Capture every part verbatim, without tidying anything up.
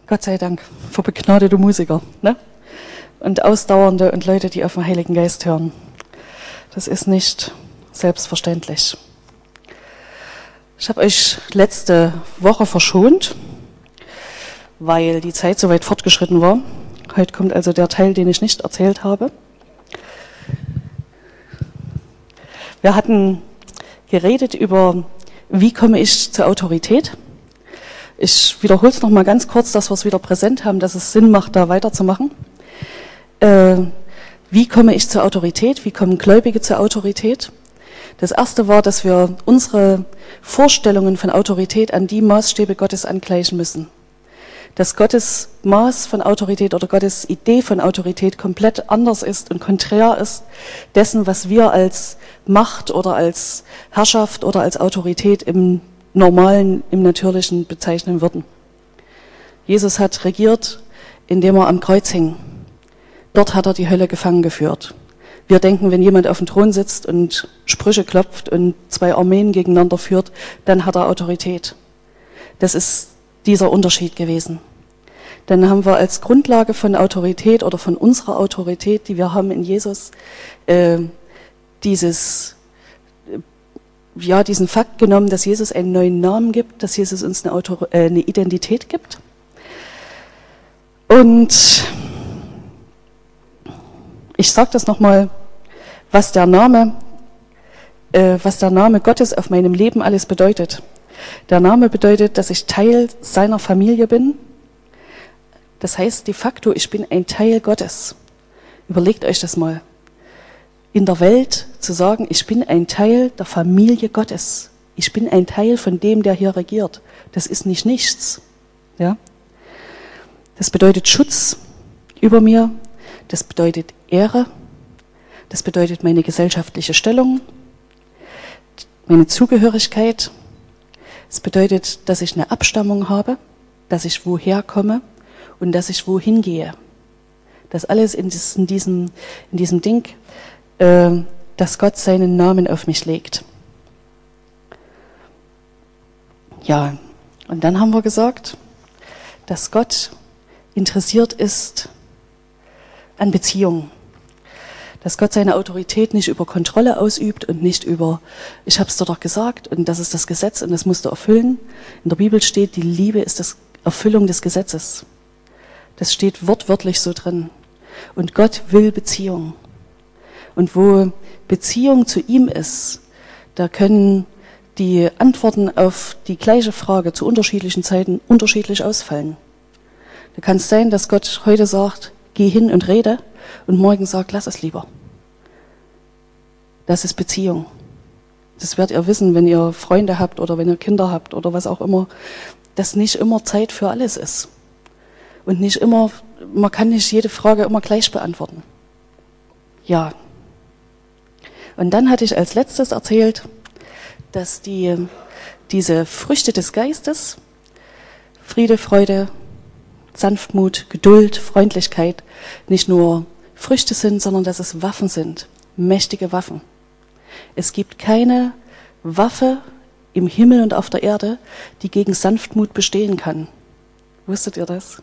Gott sei Dank für begnadete Musiker, ne? Und Ausdauernde und Leute, die auf den Heiligen Geist hören. Das ist nicht selbstverständlich. Ich habe euch letzte Woche verschont, weil die Zeit so weit fortgeschritten war. Heute kommt also der Teil, den ich nicht erzählt habe. Wir hatten geredet über, wie komme ich zur Autorität. Ich wiederhole es nochmal ganz kurz, dass wir es wieder präsent haben, dass es Sinn macht, da weiterzumachen. Äh, wie komme ich zur Autorität? Wie kommen Gläubige zur Autorität? Das erste war, dass wir unsere Vorstellungen von Autorität an die Maßstäbe Gottes angleichen müssen. Dass Gottes Maß von Autorität oder Gottes Idee von Autorität komplett anders ist und konträr ist dessen, was wir als Macht oder als Herrschaft oder als Autorität im Normalen, im Natürlichen bezeichnen würden. Jesus hat regiert, indem er am Kreuz hing. Dort hat er die Hölle gefangen geführt. Wir denken, wenn jemand auf dem Thron sitzt und Sprüche klopft und zwei Armeen gegeneinander führt, dann hat er Autorität. Das ist dieser Unterschied gewesen. Dann haben wir als Grundlage von Autorität oder von unserer Autorität, die wir haben in Jesus, äh, dieses, äh, ja, diesen Fakt genommen, dass Jesus einen neuen Namen gibt, dass Jesus uns eine, Autor- äh, eine Identität gibt. Und ich sage das nochmal, was der Name, äh, was der Name Gottes auf meinem Leben alles bedeutet. Der Name bedeutet, dass ich Teil seiner Familie bin. Das heißt de facto, ich bin ein Teil Gottes. Überlegt euch das mal. In der Welt zu sagen, ich bin ein Teil der Familie Gottes. Ich bin ein Teil von dem, der hier regiert. Das ist nicht nichts. Ja? Das bedeutet Schutz über mir. Das bedeutet Ehre. Das bedeutet meine gesellschaftliche Stellung, meine Zugehörigkeit. Es bedeutet, dass ich eine Abstammung habe, dass ich woher komme und dass ich wohin gehe. Das alles in diesem, in diesem Ding, äh, dass Gott seinen Namen auf mich legt. Ja, und dann haben wir gesagt, dass Gott interessiert ist an Beziehungen. Dass Gott seine Autorität nicht über Kontrolle ausübt und nicht über, ich habe es dir doch gesagt und das ist das Gesetz und das musst du erfüllen. In der Bibel steht, die Liebe ist die Erfüllung des Gesetzes. Das steht wortwörtlich so drin. Und Gott will Beziehung. Und wo Beziehung zu ihm ist, da können die Antworten auf die gleiche Frage zu unterschiedlichen Zeiten unterschiedlich ausfallen. Da kann es sein, dass Gott heute sagt, geh hin und rede, und morgen sagt, lass es lieber. Das ist Beziehung. Das werdet ihr wissen, wenn ihr Freunde habt oder wenn ihr Kinder habt oder was auch immer, dass nicht immer Zeit für alles ist. Und nicht immer, man kann nicht jede Frage immer gleich beantworten. Ja. Und dann hatte ich als letztes erzählt, dass die, diese Früchte des Geistes, Friede, Freude, Sanftmut, Geduld, Freundlichkeit nicht nur Früchte sind, sondern dass es Waffen sind, mächtige Waffen. Es gibt keine Waffe im Himmel und auf der Erde, die gegen Sanftmut bestehen kann. Wusstet ihr das?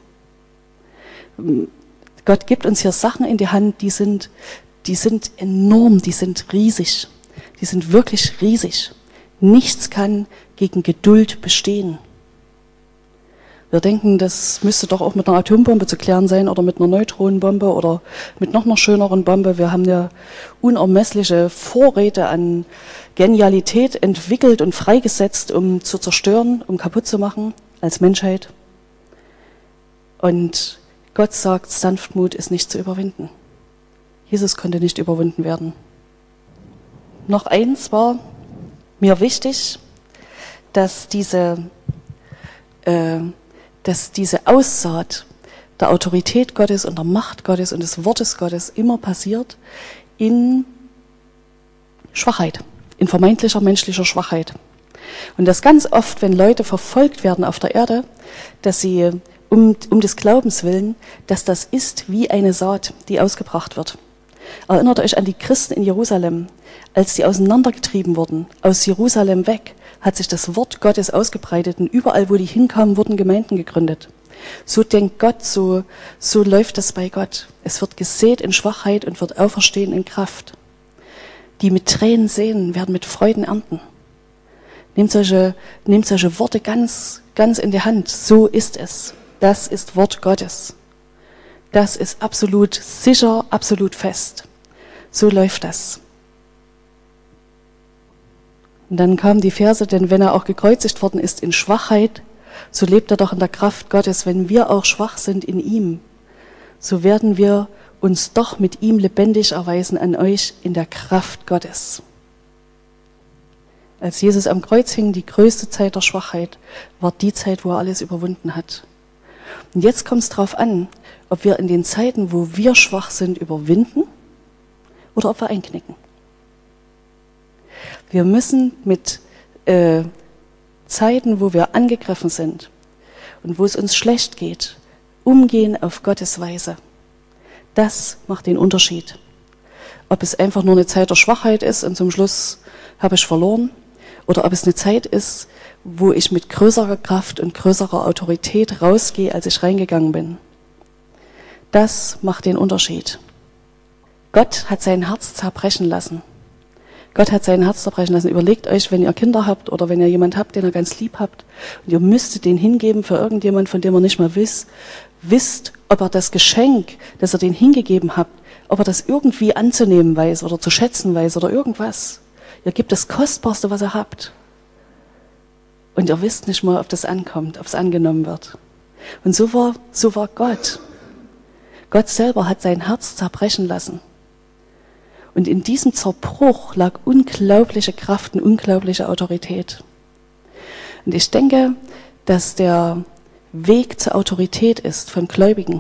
Gott gibt uns hier Sachen in die Hand, die sind, die sind enorm, die sind riesig. Die sind wirklich riesig. Nichts kann gegen Geduld bestehen. Wir denken, das müsste doch auch mit einer Atombombe zu klären sein oder mit einer Neutronenbombe oder mit noch einer schöneren Bombe. Wir haben ja unermessliche Vorräte an Genialität entwickelt und freigesetzt, um zu zerstören, um kaputt zu machen als Menschheit. Und Gott sagt, Sanftmut ist nicht zu überwinden. Jesus konnte nicht überwunden werden. Noch eins war mir wichtig, dass diese äh, dass diese Aussaat der Autorität Gottes und der Macht Gottes und des Wortes Gottes immer passiert in Schwachheit, in vermeintlicher menschlicher Schwachheit. Und das ganz oft, wenn Leute verfolgt werden auf der Erde, dass sie um, um des Glaubens willen, dass das ist wie eine Saat, die ausgebracht wird. Erinnert euch an die Christen in Jerusalem, als sie auseinandergetrieben wurden, aus Jerusalem weg, hat sich das Wort Gottes ausgebreitet und überall, wo die hinkamen, wurden Gemeinden gegründet. So denkt Gott, so, so läuft es bei Gott. Es wird gesät in Schwachheit und wird auferstehen in Kraft. Die mit Tränen sehen, werden mit Freuden ernten. Nehmt solche, nehmt solche Worte ganz, ganz in die Hand. So ist es. Das ist Wort Gottes. Das ist absolut sicher, absolut fest. So läuft das. Und dann kamen die Verse, denn wenn er auch gekreuzigt worden ist in Schwachheit, so lebt er doch in der Kraft Gottes. Wenn wir auch schwach sind in ihm, so werden wir uns doch mit ihm lebendig erweisen an euch in der Kraft Gottes. Als Jesus am Kreuz hing, die größte Zeit der Schwachheit, war die Zeit, wo er alles überwunden hat. Und jetzt kommt es darauf an, ob wir in den Zeiten, wo wir schwach sind, überwinden oder ob wir einknicken. Wir müssen mit äh, Zeiten, wo wir angegriffen sind und wo es uns schlecht geht, umgehen auf Gottes Weise. Das macht den Unterschied. Ob es einfach nur eine Zeit der Schwachheit ist und zum Schluss habe ich verloren, oder ob es eine Zeit ist, wo ich mit größerer Kraft und größerer Autorität rausgehe, als ich reingegangen bin. Das macht den Unterschied. Gott hat sein Herz zerbrechen lassen. Gott hat sein Herz zerbrechen lassen. Überlegt euch, wenn ihr Kinder habt oder wenn ihr jemanden habt, den ihr ganz lieb habt, und ihr müsstet den hingeben für irgendjemand, von dem ihr nicht mal wisst, wisst, ob er das Geschenk, das ihr den hingegeben habt, ob er das irgendwie anzunehmen weiß oder zu schätzen weiß oder irgendwas. Ihr gebt das Kostbarste, was ihr habt. Und ihr wisst nicht mal, ob das ankommt, ob es angenommen wird. Und so war, so war Gott. Gott selber hat sein Herz zerbrechen lassen. Und in diesem Zerbruch lag unglaubliche Kraft und unglaubliche Autorität. Und ich denke, dass der Weg zur Autorität ist von Gläubigen,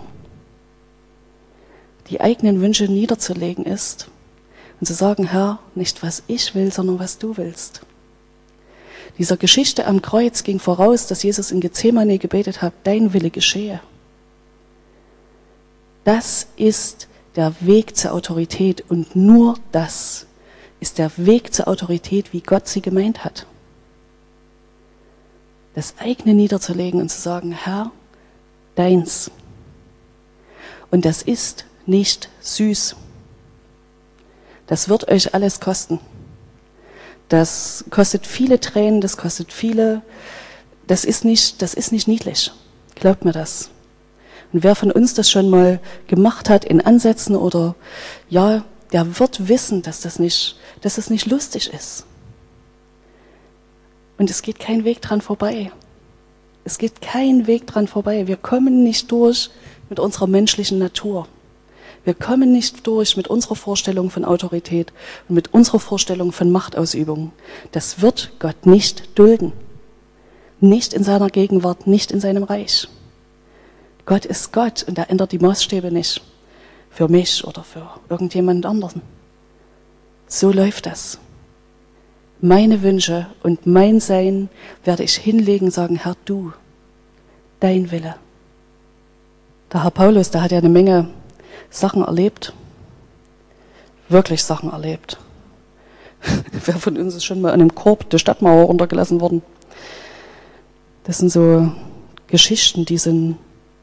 die eigenen Wünsche niederzulegen ist und zu sagen, Herr, nicht was ich will, sondern was du willst. Dieser Geschichte am Kreuz ging voraus, dass Jesus in Gethsemane gebetet hat, dein Wille geschehe. Das ist der Weg zur Autorität und nur das ist der Weg zur Autorität, wie Gott sie gemeint hat. Das eigene niederzulegen und zu sagen, Herr, deins. Und das ist nicht süß. Das wird euch alles kosten. Das kostet viele Tränen, das kostet viele, das ist nicht, das ist nicht niedlich. Glaubt mir das. Und wer von uns das schon mal gemacht hat in Ansätzen oder, ja, der wird wissen, dass das nicht, dass das nicht lustig ist. Und es geht kein Weg dran vorbei. Es geht kein Weg dran vorbei. Wir kommen nicht durch mit unserer menschlichen Natur. Wir kommen nicht durch mit unserer Vorstellung von Autorität und mit unserer Vorstellung von Machtausübung. Das wird Gott nicht dulden. Nicht in seiner Gegenwart, nicht in seinem Reich. Gott ist Gott und er ändert die Maßstäbe nicht. Für mich oder für irgendjemand anderen. So läuft das. Meine Wünsche und mein Sein werde ich hinlegen und sagen, Herr, du, dein Wille. Der Herr Paulus, der hat ja eine Menge Sachen erlebt. Wirklich Sachen erlebt. Wer von uns ist schon mal an einem Korb der Stadtmauer runtergelassen worden? Das sind so Geschichten, die sind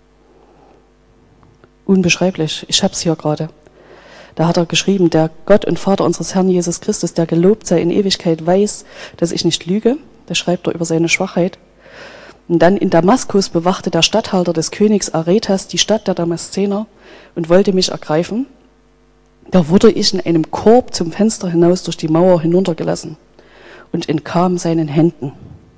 unbeschreiblich. Ich hab's hier gerade. Da hat er geschrieben, der Gott und Vater unseres Herrn Jesus Christus, der gelobt sei in Ewigkeit, weiß, dass ich nicht lüge. Das schreibt er über seine Schwachheit. Und dann in Damaskus bewachte der Statthalter des Königs Aretas die Stadt der Damaszener und wollte mich ergreifen. Da wurde ich in einem Korb zum Fenster hinaus durch die Mauer hinuntergelassen und entkam seinen Händen.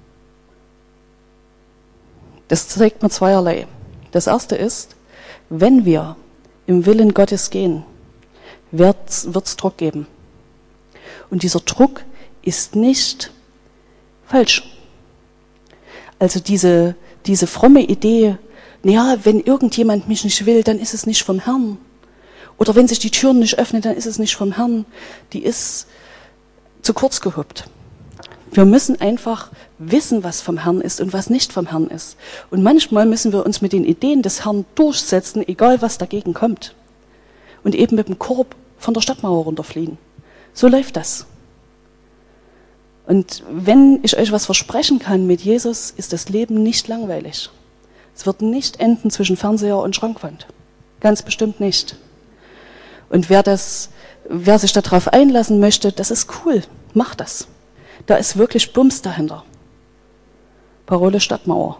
Das zeigt mir zweierlei. Das erste ist, wenn wir im Willen Gottes gehen, wird es Druck geben. Und dieser Druck ist nicht falsch. Also diese, diese fromme Idee, naja, wenn irgendjemand mich nicht will, dann ist es nicht vom Herrn. Oder wenn sich die Türen nicht öffnen, dann ist es nicht vom Herrn. Die ist zu kurz gehuppt. Wir müssen einfach wissen, was vom Herrn ist und was nicht vom Herrn ist. Und manchmal müssen wir uns mit den Ideen des Herrn durchsetzen, egal was dagegen kommt. Und eben mit dem Korb von der Stadtmauer runterfliehen. So läuft das. Und wenn ich euch was versprechen kann mit Jesus, ist das Leben nicht langweilig. Es wird nicht enden zwischen Fernseher und Schrankwand. Ganz bestimmt nicht. Und wer das, wer sich darauf einlassen möchte, das ist cool. Macht das. Da ist wirklich Bums dahinter. Parole Stadtmauer.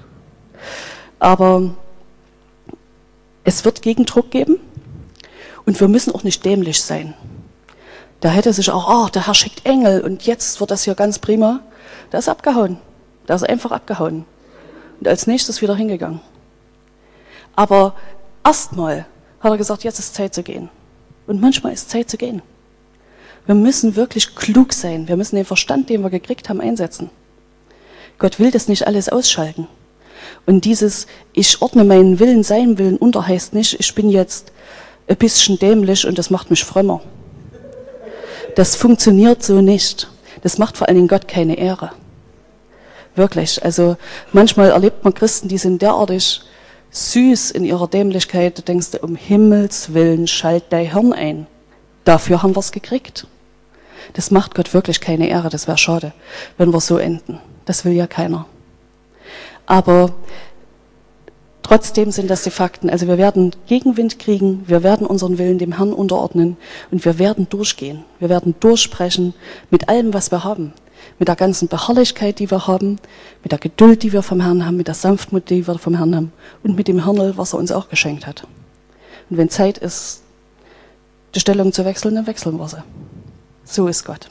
Aber es wird Gegendruck geben und wir müssen auch nicht dämlich sein. Da hätte sich auch, oh, der Herr schickt Engel und jetzt wird das hier ganz prima. Da ist abgehauen. Da ist einfach abgehauen. Und als nächstes wieder hingegangen. Aber erstmal hat er gesagt, jetzt ist Zeit zu gehen. Und manchmal ist Zeit zu gehen. Wir müssen wirklich klug sein. Wir müssen den Verstand, den wir gekriegt haben, einsetzen. Gott will das nicht alles ausschalten. Und dieses, ich ordne meinen Willen, seinen Willen unter, heißt nicht, ich bin jetzt ein bisschen dämlich und das macht mich frömmer. Das funktioniert so nicht. Das macht vor allen Dingen Gott keine Ehre. Wirklich. Also manchmal erlebt man Christen, die sind derartig süß in ihrer Dämlichkeit. Da denkst du, um Himmels Willen, schalt dein Hirn ein. Dafür haben wir es gekriegt. Das macht Gott wirklich keine Ehre. Das wäre schade, wenn wir so enden. Das will ja keiner. Aber trotzdem sind das die Fakten. Also wir werden Gegenwind kriegen, wir werden unseren Willen dem Herrn unterordnen und wir werden durchgehen. Wir werden durchsprechen mit allem, was wir haben. Mit der ganzen Beharrlichkeit, die wir haben, mit der Geduld, die wir vom Herrn haben, mit der Sanftmut, die wir vom Herrn haben und mit dem Hirnl, was er uns auch geschenkt hat. Und wenn Zeit ist, die Stellung zu wechseln, dann wechseln wir sie. So ist Gott.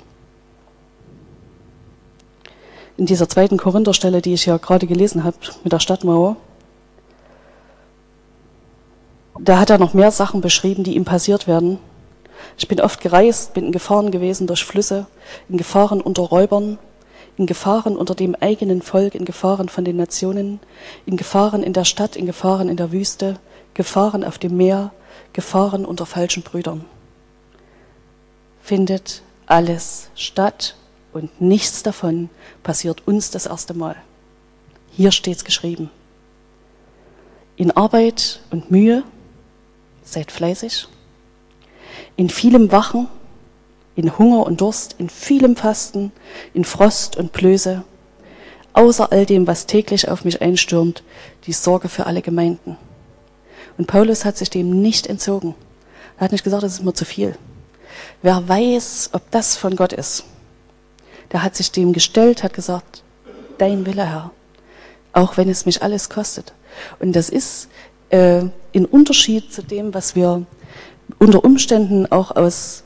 In dieser zweiten Korintherstelle, die ich ja gerade gelesen habe, mit der Stadtmauer, da hat er noch mehr Sachen beschrieben, die ihm passiert werden. Ich bin oft gereist, bin in Gefahren gewesen durch Flüsse, in Gefahren unter Räubern, in Gefahren unter dem eigenen Volk, in Gefahren von den Nationen, in Gefahren in der Stadt, in Gefahren in der Wüste, Gefahren auf dem Meer, Gefahren unter falschen Brüdern. Findet alles statt und nichts davon passiert uns das erste Mal. Hier steht's geschrieben. In Arbeit und Mühe, seid fleißig. In vielem Wachen, in Hunger und Durst, in vielem Fasten, in Frost und Blöße, außer all dem, was täglich auf mich einstürmt, die Sorge für alle Gemeinden. Und Paulus hat sich dem nicht entzogen. Er hat nicht gesagt, das ist mir zu viel. Wer weiß, ob das von Gott ist, der hat sich dem gestellt, hat gesagt, dein Wille, Herr, auch wenn es mich alles kostet. Und das ist äh, in Unterschied zu dem, was wir unter Umständen auch aus,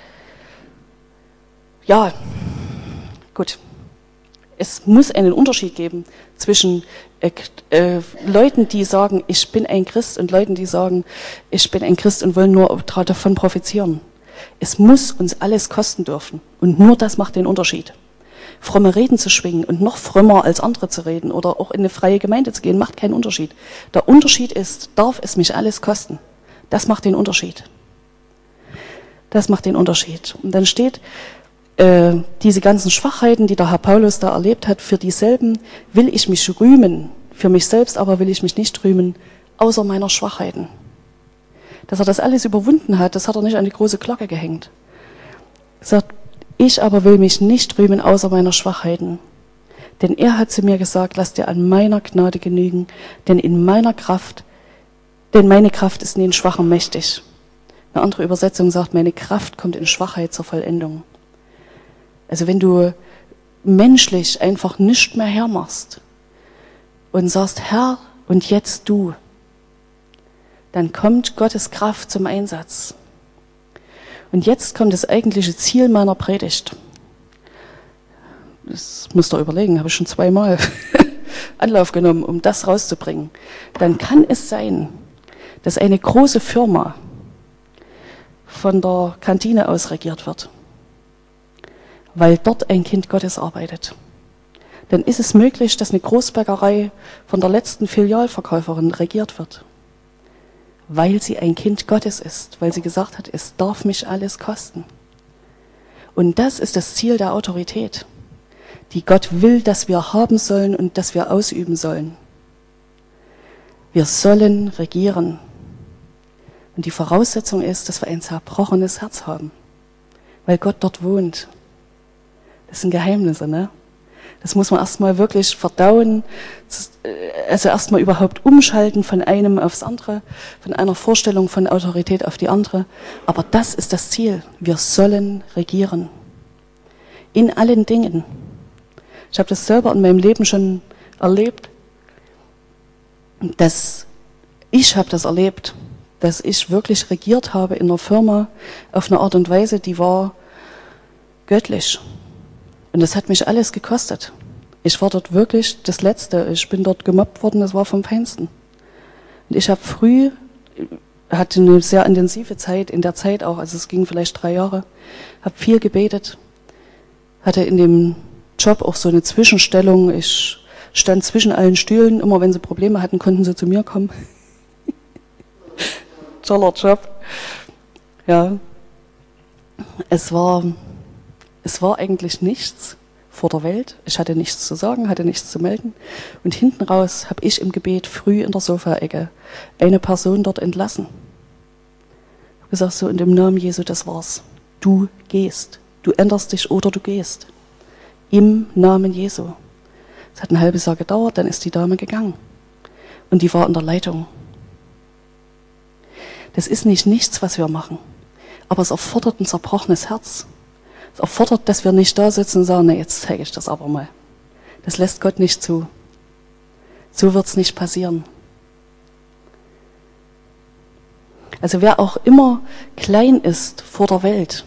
ja, gut, es muss einen Unterschied geben zwischen äh, äh, Leuten, die sagen, ich bin ein Christ, und Leuten, die sagen, ich bin ein Christ und wollen nur davon profitieren. Es muss uns alles kosten dürfen. Und nur das macht den Unterschied. Fromme Reden zu schwingen und noch frömmer als andere zu reden oder auch in eine freie Gemeinde zu gehen, macht keinen Unterschied. Der Unterschied ist, darf es mich alles kosten? Das macht den Unterschied. Das macht den Unterschied. Und dann steht, äh, diese ganzen Schwachheiten, die der Herr Paulus da erlebt hat, für dieselben will ich mich rühmen. Für mich selbst aber will ich mich nicht rühmen, außer meiner Schwachheiten. Dass er das alles überwunden hat, das hat er nicht an die große Glocke gehängt. Er sagt, ich aber will mich nicht rühmen außer meiner Schwachheiten. Denn er hat zu mir gesagt, lass dir an meiner Gnade genügen, denn in meiner Kraft, denn meine Kraft ist in den Schwachen mächtig. Eine andere Übersetzung sagt, meine Kraft kommt in Schwachheit zur Vollendung. Also wenn du menschlich einfach nichts mehr hermachst und sagst, Herr, und jetzt du, dann kommt Gottes Kraft zum Einsatz. Und jetzt kommt das eigentliche Ziel meiner Predigt. Das musst du überlegen, habe ich schon zweimal Anlauf genommen, um das rauszubringen. Dann kann es sein, dass eine große Firma von der Kantine aus regiert wird, weil dort ein Kind Gottes arbeitet. Dann ist es möglich, dass eine Großbäckerei von der letzten Filialverkäuferin regiert wird, weil sie ein Kind Gottes ist, weil sie gesagt hat, es darf mich alles kosten. Und das ist das Ziel der Autorität, die Gott will, dass wir haben sollen und dass wir ausüben sollen. Wir sollen regieren. Und die Voraussetzung ist, dass wir ein zerbrochenes Herz haben, weil Gott dort wohnt. Das sind Geheimnisse, ne? Das muss man erstmal wirklich verdauen, also erstmal überhaupt umschalten von einem aufs andere, von einer Vorstellung von Autorität auf die andere. Aber das ist das Ziel. Wir sollen regieren. In allen Dingen. Ich habe das selber in meinem Leben schon erlebt, dass ich habe das erlebt, dass ich wirklich regiert habe in einer Firma auf eine Art und Weise, die war göttlich. Und das hat mich alles gekostet. Ich war dort wirklich das Letzte. Ich bin dort gemobbt worden, das war vom Feinsten. Und ich habe früh, hatte eine sehr intensive Zeit, in der Zeit auch, also es ging vielleicht drei Jahre, habe viel gebetet, hatte in dem Job auch so eine Zwischenstellung. Ich stand zwischen allen Stühlen, immer wenn sie Probleme hatten, konnten sie zu mir kommen. Toller Job. Ja. Es war... Es war eigentlich nichts vor der Welt. Ich hatte nichts zu sagen, hatte nichts zu melden. Und hinten raus habe ich im Gebet früh in der Sofaecke eine Person dort entlassen. Ich habe gesagt, so in dem Namen Jesu, das war's. Du gehst. Du änderst dich oder du gehst. Im Namen Jesu. Es hat ein halbes Jahr gedauert, dann ist die Dame gegangen. Und die war in der Leitung. Das ist nicht nichts, was wir machen. Aber es erfordert ein zerbrochenes Herz. Es erfordert, dass wir nicht da sitzen und sagen, na, jetzt zeige ich das aber mal. Das lässt Gott nicht zu. So wird es nicht passieren. Also wer auch immer klein ist vor der Welt,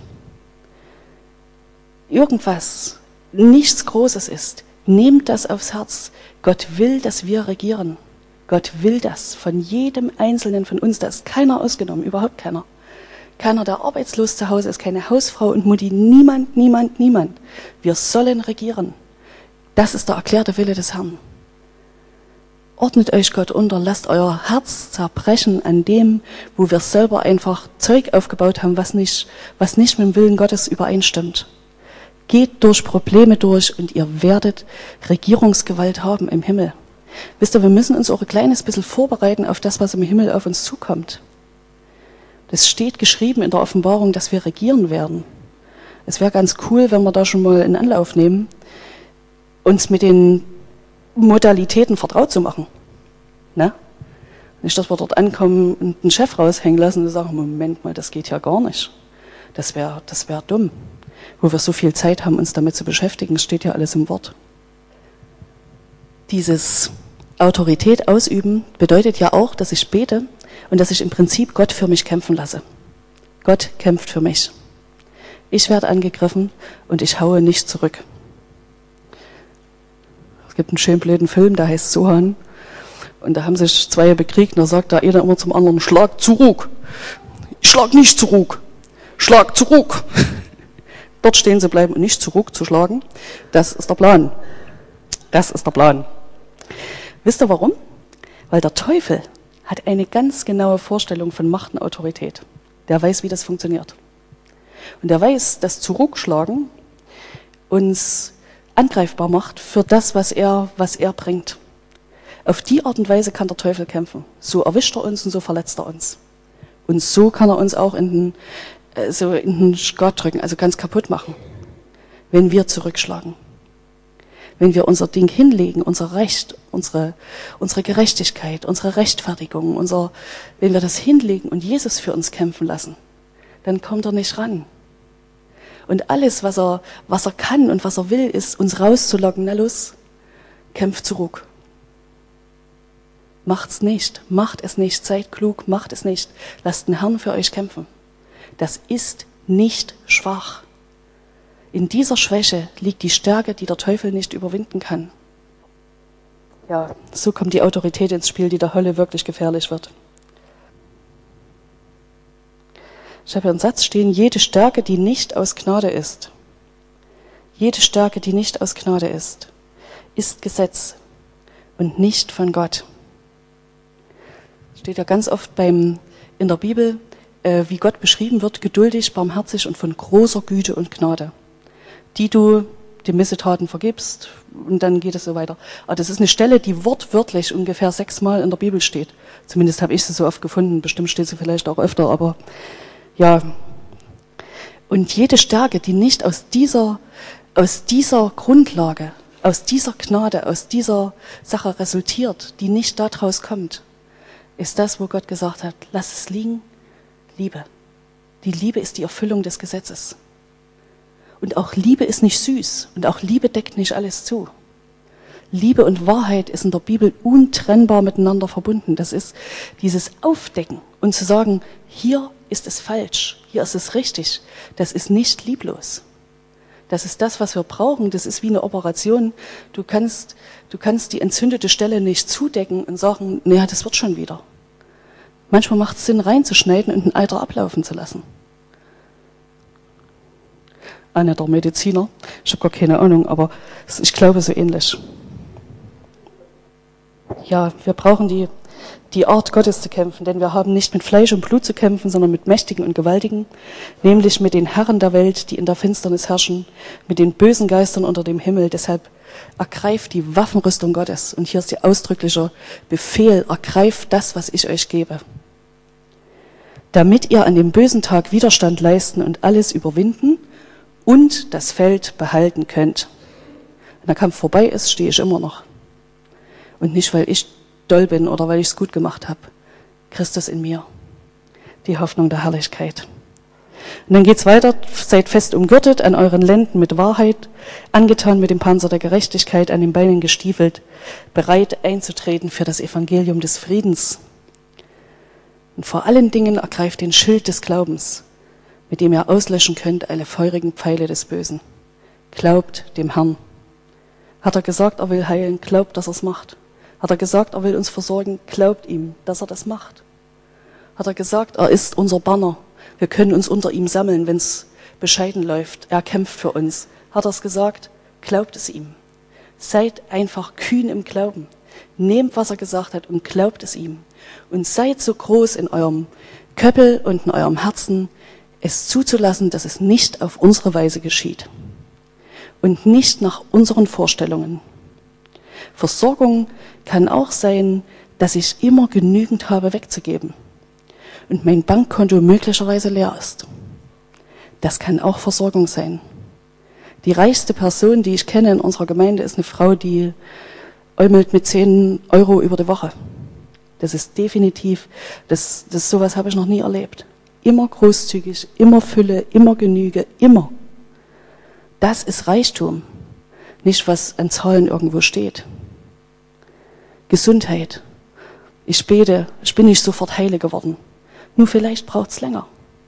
irgendwas, nichts Großes ist, nehmt das aufs Herz. Gott will, dass wir regieren. Gott will das von jedem Einzelnen von uns. Da ist keiner ausgenommen, überhaupt keiner. Keiner, der arbeitslos zu Hause ist, keine Hausfrau und Mutti, niemand, niemand, niemand. Wir sollen regieren. Das ist der erklärte Wille des Herrn. Ordnet euch Gott unter, lasst euer Herz zerbrechen an dem, wo wir selber einfach Zeug aufgebaut haben, was nicht, was nicht mit dem Willen Gottes übereinstimmt. Geht durch Probleme durch und ihr werdet Regierungsgewalt haben im Himmel. Wisst ihr, wir müssen uns auch ein kleines bisschen vorbereiten auf das, was im Himmel auf uns zukommt. Es steht geschrieben in der Offenbarung, dass wir regieren werden. Es wäre ganz cool, wenn wir da schon mal in Anlauf nehmen, uns mit den Modalitäten vertraut zu machen. Ne? Nicht, dass wir dort ankommen und einen Chef raushängen lassen und sagen, Moment mal, das geht ja gar nicht. Das wäre das wär dumm. Wo wir so viel Zeit haben, uns damit zu beschäftigen, steht ja alles im Wort. Dieses Autorität ausüben bedeutet ja auch, dass ich bete und dass ich im Prinzip Gott für mich kämpfen lasse. Gott kämpft für mich. Ich werde angegriffen und ich haue nicht zurück. Es gibt einen schönen blöden Film, der heißt Sohan. Und da haben sich zwei bekriegt und da sagt der eine immer zum anderen, schlag zurück. Ich schlag nicht zurück. Schlag zurück. Dort stehen sie bleiben und nicht zurückzuschlagen. Das ist der Plan. Das ist der Plan. Wisst ihr warum? Weil der Teufel hat eine ganz genaue Vorstellung von Macht und Autorität. Der weiß, wie das funktioniert. Und der weiß, dass Zurückschlagen uns angreifbar macht für das, was er, was er bringt. Auf die Art und Weise kann der Teufel kämpfen. So erwischt er uns und so verletzt er uns. Und so kann er uns auch in den, äh, so in den Skat drücken, also ganz kaputt machen, wenn wir zurückschlagen. Wenn wir unser Ding hinlegen, unser Recht, unsere, unsere Gerechtigkeit, unsere Rechtfertigung, unser, wenn wir das hinlegen und Jesus für uns kämpfen lassen, dann kommt er nicht ran. Und alles, was er, was er kann und was er will, ist, uns rauszulocken. Na los, kämpft zurück. Macht's nicht, macht es nicht, seid klug, macht es nicht. Lasst den Herrn für euch kämpfen. Das ist nicht schwach. In dieser Schwäche liegt die Stärke, die der Teufel nicht überwinden kann. Ja, so kommt die Autorität ins Spiel, die der Hölle wirklich gefährlich wird. Ich habe hier einen Satz stehen, jede Stärke, die nicht aus Gnade ist, jede Stärke, die nicht aus Gnade ist, ist Gesetz und nicht von Gott. Steht ja ganz oft beim, in der Bibel, äh, wie Gott beschrieben wird, geduldig, barmherzig und von großer Güte und Gnade, die du die Missetaten vergibst, und dann geht es so weiter. Aber das ist eine Stelle, die wortwörtlich ungefähr sechsmal in der Bibel steht. Zumindest habe ich sie so oft gefunden, bestimmt steht sie vielleicht auch öfter, aber ja. Und jede Stärke, die nicht aus dieser, aus dieser Grundlage aus dieser Gnade, aus dieser Sache resultiert, die nicht daraus kommt, ist das, wo Gott gesagt hat, lass es liegen, Liebe. Die Liebe ist die Erfüllung des Gesetzes. Und auch Liebe ist nicht süß und auch Liebe deckt nicht alles zu. Liebe und Wahrheit ist in der Bibel untrennbar miteinander verbunden. Das ist dieses Aufdecken und zu sagen, hier ist es falsch, hier ist es richtig. Das ist nicht lieblos. Das ist das, was wir brauchen. Das ist wie eine Operation. Du kannst, du kannst die entzündete Stelle nicht zudecken und sagen, naja, das wird schon wieder. Manchmal macht es Sinn, reinzuschneiden und ein Eiter ablaufen zu lassen. Einer der Mediziner, ich habe gar keine Ahnung, aber ich glaube so ähnlich. Ja, wir brauchen die, die Art Gottes zu kämpfen, denn wir haben nicht mit Fleisch und Blut zu kämpfen, sondern mit Mächtigen und Gewaltigen, nämlich mit den Herren der Welt, die in der Finsternis herrschen, mit den bösen Geistern unter dem Himmel. Deshalb ergreift die Waffenrüstung Gottes. Und hier ist der ausdrückliche Befehl, ergreift das, was ich euch gebe, damit ihr an dem bösen Tag Widerstand leisten und alles überwinden und das Feld behalten könnt. Wenn der Kampf vorbei ist, stehe ich immer noch. Und nicht, weil ich doll bin oder weil ich es gut gemacht habe. Christus in mir. Die Hoffnung der Herrlichkeit. Und dann geht's weiter. Seid fest umgürtet an euren Lenden mit Wahrheit, angetan mit dem Panzer der Gerechtigkeit, an den Beinen gestiefelt, bereit einzutreten für das Evangelium des Friedens. Und vor allen Dingen ergreift den Schild des Glaubens, mit dem ihr auslöschen könnt alle feurigen Pfeile des Bösen. Glaubt dem Herrn. Hat er gesagt, er will heilen, glaubt, dass er es macht. Hat er gesagt, er will uns versorgen, glaubt ihm, dass er das macht. Hat er gesagt, er ist unser Banner. Wir können uns unter ihm sammeln, wenn es bescheiden läuft. Er kämpft für uns. Hat er es gesagt, glaubt es ihm. Seid einfach kühn im Glauben. Nehmt, was er gesagt hat und glaubt es ihm. Und seid so groß in eurem Köppel und in eurem Herzen, es zuzulassen, dass es nicht auf unsere Weise geschieht. Und nicht nach unseren Vorstellungen. Versorgung kann auch sein, dass ich immer genügend habe wegzugeben und mein Bankkonto möglicherweise leer ist. Das kann auch Versorgung sein. Die reichste Person, die ich kenne in unserer Gemeinde, ist eine Frau, die äumelt mit zehn Euro über die Woche. Das ist definitiv, das, das sowas habe ich noch nie erlebt. Immer großzügig, immer Fülle, immer Genüge, immer. Das ist Reichtum, nicht was an Zahlen irgendwo steht. Gesundheit. Ich bete, ich bin nicht sofort heile geworden. Nur vielleicht braucht es länger.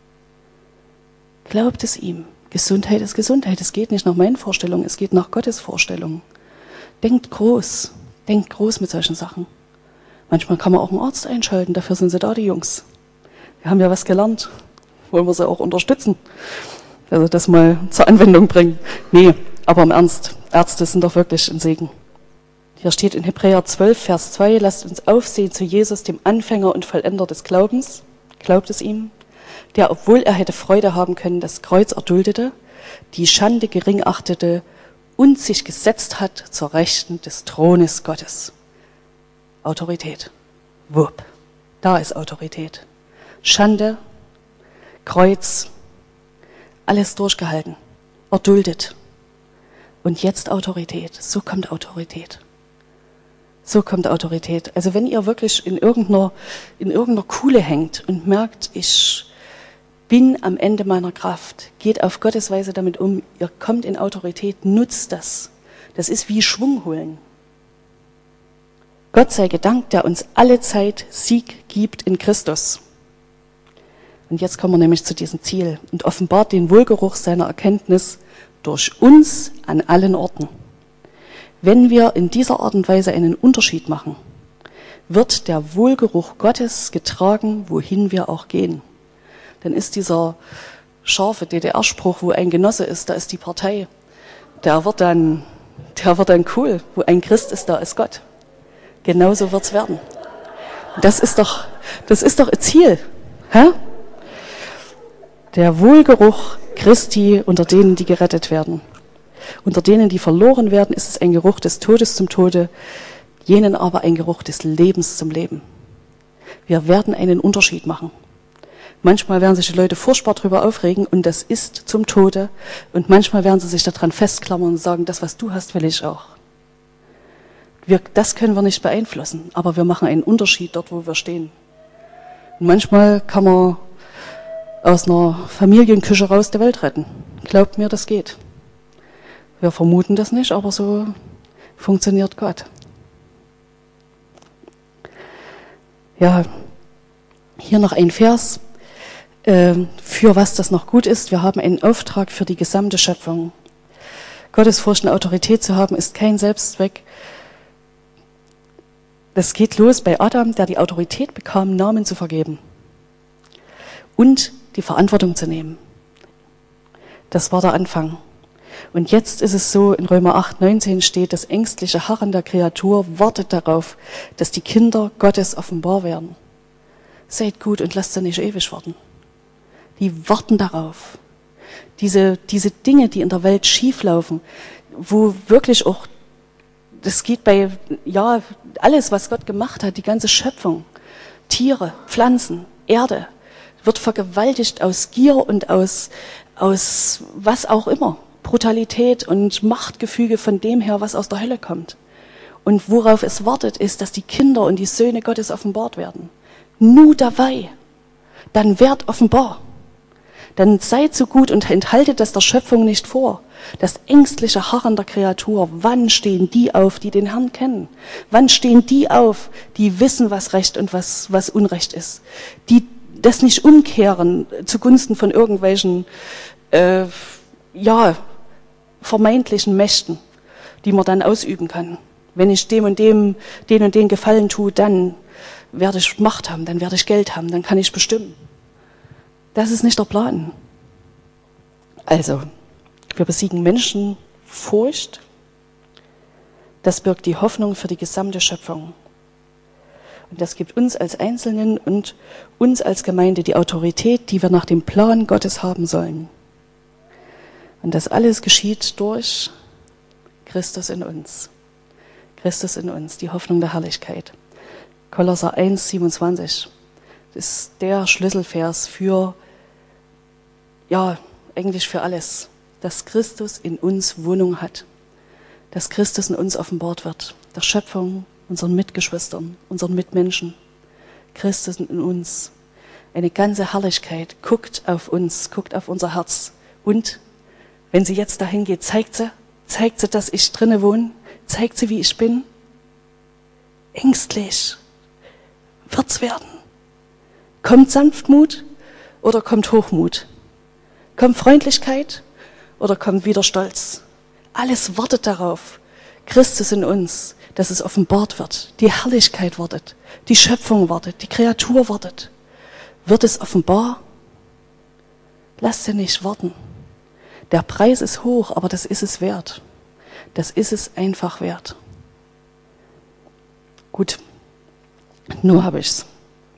Glaubt es ihm. Gesundheit ist Gesundheit. Es geht nicht nach meinen Vorstellungen, es geht nach Gottes Vorstellungen. Denkt groß. Denkt groß mit solchen Sachen. Manchmal kann man auch einen Arzt einschalten, dafür sind sie da, die Jungs. Wir haben ja was gelernt. Wollen wir sie auch unterstützen. Also das mal zur Anwendung bringen. Nee, aber im Ernst, Ärzte sind doch wirklich ein Segen. Hier steht in Hebräer zwölf, Vers zwei, lasst uns aufsehen zu Jesus, dem Anfänger und Vollender des Glaubens, glaubt es ihm, der, obwohl er hätte Freude haben können, das Kreuz erduldete, die Schande gering achtete und sich gesetzt hat zur Rechten des Thrones Gottes. Autorität. Wupp. Da ist Autorität. Schande, Kreuz, alles durchgehalten, erduldet. Und jetzt Autorität. So kommt Autorität. So kommt Autorität. Also wenn ihr wirklich in irgendeiner, in irgendeiner Kuhle hängt und merkt, ich bin am Ende meiner Kraft, geht auf Gottes Weise damit um, ihr kommt in Autorität, nutzt das. Das ist wie Schwung holen. Gott sei gedankt, der uns alle Zeit Sieg gibt in Christus. Und jetzt kommen wir nämlich zu diesem Ziel und offenbart den Wohlgeruch seiner Erkenntnis durch uns an allen Orten. Wenn wir in dieser Art und Weise einen Unterschied machen, wird der Wohlgeruch Gottes getragen, wohin wir auch gehen. Dann ist dieser scharfe D D R-Spruch, wo ein Genosse ist, da ist die Partei, der wird dann, der wird dann cool. Wo ein Christ ist, da ist Gott. Genauso wird's werden. Das ist doch, das ist doch ein Ziel. Hä? Der Wohlgeruch Christi unter denen, die gerettet werden. Unter denen, die verloren werden, ist es ein Geruch des Todes zum Tode, jenen aber ein Geruch des Lebens zum Leben. Wir werden einen Unterschied machen. Manchmal werden sich die Leute furchtbar darüber aufregen und das ist zum Tode. Und manchmal werden sie sich daran festklammern und sagen, das, was du hast, will ich auch. Wir, das können wir nicht beeinflussen, aber wir machen einen Unterschied dort, wo wir stehen. Und manchmal kann man aus einer Familienküche raus die Welt retten. Glaubt mir, das geht. Wir vermuten das nicht, aber so funktioniert Gott. Ja, hier noch ein Vers, äh, für was das noch gut ist. Wir haben einen Auftrag für die gesamte Schöpfung. Gottesfurcht und Autorität zu haben, ist kein Selbstzweck. Das geht los bei Adam, der die Autorität bekam, Namen zu vergeben und die Verantwortung zu nehmen. Das war der Anfang. Und jetzt ist es so, in Römer acht, neunzehn steht, das ängstliche Harren der Kreatur wartet darauf, dass die Kinder Gottes offenbar werden. Seid gut und lasst sie nicht ewig warten. Die warten darauf. Diese, diese Dinge, die in der Welt schieflaufen, wo wirklich auch, das geht bei, ja, alles, was Gott gemacht hat, die ganze Schöpfung, Tiere, Pflanzen, Erde, wird vergewaltigt aus Gier und aus, aus was auch immer. Brutalität und Machtgefüge von dem her, was aus der Hölle kommt. Und worauf es wartet, ist, dass die Kinder und die Söhne Gottes offenbart werden. Nu dabei. Dann werd offenbar. Dann seid so gut und enthaltet das der Schöpfung nicht vor. Das ängstliche Harren der Kreatur. Wann stehen die auf, die den Herrn kennen? Wann stehen die auf, die wissen, was Recht und was, was Unrecht ist? Die das nicht umkehren zugunsten von irgendwelchen, äh, ja, vermeintlichen Mächten, die man dann ausüben kann. Wenn ich dem und dem, den und den Gefallen tue, dann werde ich Macht haben, dann werde ich Geld haben, dann kann ich bestimmen. Das ist nicht der Plan. Also, wir besiegen Menschenfurcht. Das birgt die Hoffnung für die gesamte Schöpfung. Und das gibt uns als Einzelnen und uns als Gemeinde die Autorität, die wir nach dem Plan Gottes haben sollen. Und das alles geschieht durch Christus in uns. Christus in uns, die Hoffnung der Herrlichkeit. Kolosser eins, siebenundzwanzig. Das ist der Schlüsselvers für, ja, eigentlich für alles. Dass Christus in uns Wohnung hat. Dass Christus in uns offenbart wird. Der Schöpfung, unseren Mitgeschwistern, unseren Mitmenschen. Christus in uns. Eine ganze Herrlichkeit guckt auf uns, guckt auf unser Herz. Und wenn sie jetzt dahin geht, zeigt sie, zeigt sie, dass ich drinne wohne, zeigt sie, wie ich bin. Ängstlich wird's werden. Kommt Sanftmut oder kommt Hochmut? Kommt Freundlichkeit oder kommt wieder Stolz? Alles wartet darauf. Christus in uns, dass es offenbart wird. Die Herrlichkeit wartet. Die Schöpfung wartet. Die Kreatur wartet. Wird es offenbar? Lasst sie nicht warten. Der Preis ist hoch, aber das ist es wert. Das ist es einfach wert. Gut, nun habe ich's.